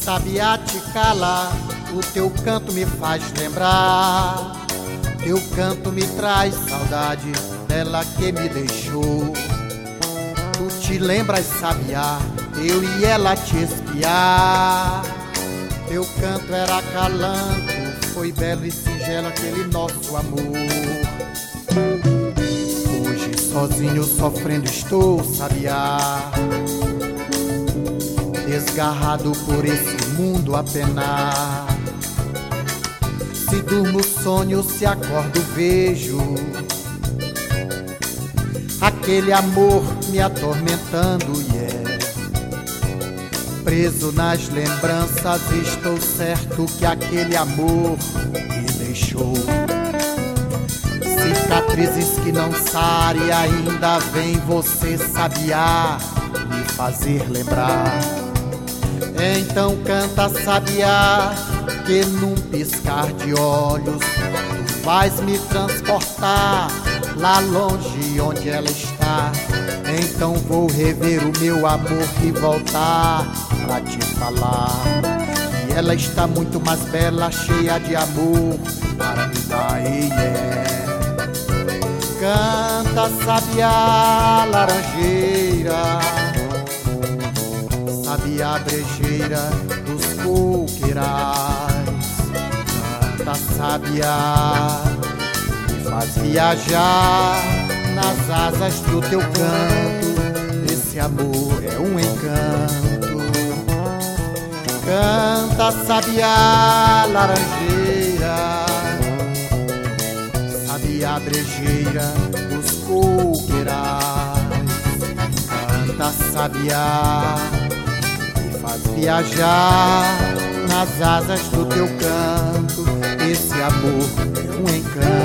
Sabiá te cala, o teu canto me faz lembrar. Teu canto me traz saudade dela que me deixou. Tu te lembras, sabiá, eu e ela te espiar. Teu canto era calanco, foi belo e singelo aquele nosso amor. Hoje sozinho sofrendo estou, sabiá, desgarrado por esse mundo a penar. Se durmo sonho, se acordo vejo aquele amor me atormentando, preso nas lembranças, estou certo que aquele amor me deixou. Cicatrizes que não sarem, ainda vem você, sabiá, me fazer lembrar. Então canta, sabiá, que num piscar de olhos tu vais me transportar lá longe onde ela está. Então vou rever o meu amor e voltar pra te falar que ela está muito mais bela, cheia de amor para me dar. Canta, sabiá laranjeira, sabiá brejeira dos coqueirais. Canta, sabiá, me faz viajar nas asas do teu canto. Esse amor é um encanto. Canta, sabiá laranjeira, sabiá brejeira dos coqueirais. Canta, sabiá, me faz viajar nas asas do teu canto. Esse amor é um encanto.